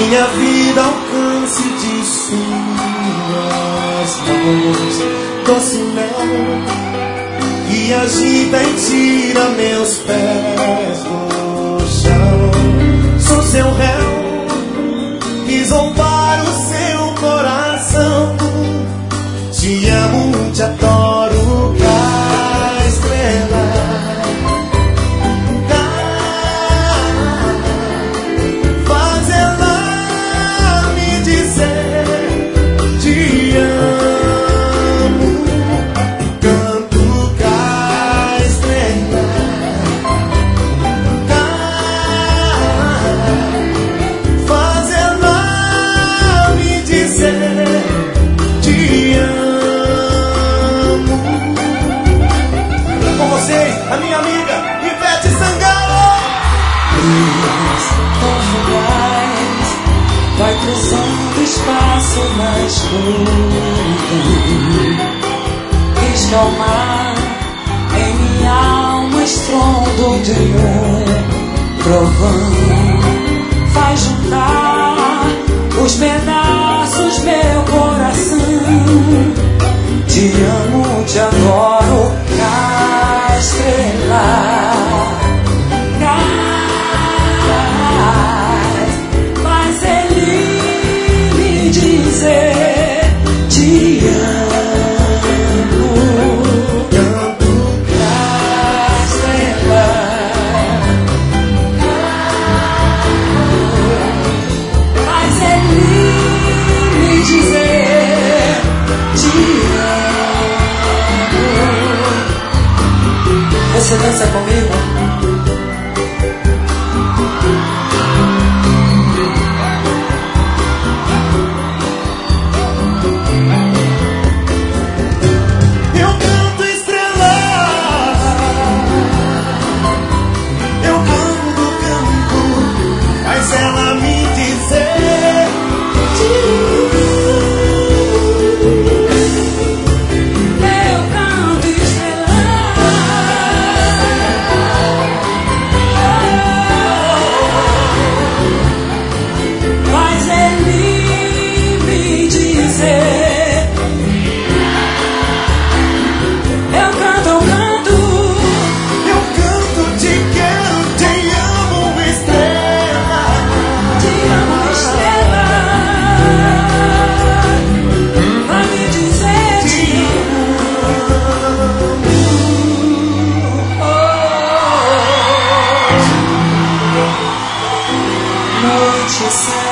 minha vida alcance de suas mãos. Doce mel que agita e tira meus pés do chão. Sou seu réu, quis roubar o seu coração. Te amo, te adoro, Castrela. Faz ela me dizer te amo. Canto, Castrela. Faz ela me dizer te amo. Com vocês, a minha amiga Ivete Sangalo. Tão fugaz, vai cruzando espaço na escuridão. Risca o mar em minha alma, estrondo de trovão. Faz juntar os pedaços meu coração. Te amo, te adoro, Castrela. Faz ele me dizer te amo. Canto, Castrela. Faz ele me dizer te amo. Você dança comigo? eu canto estrela. Eu canto, faz ela me dizer te Eu canto estrela. Faz ele me dizer. Eu canto, eu canto, te quero, te amo, estrela. te amo, estrela. Pra me dizer te amo. Noite sem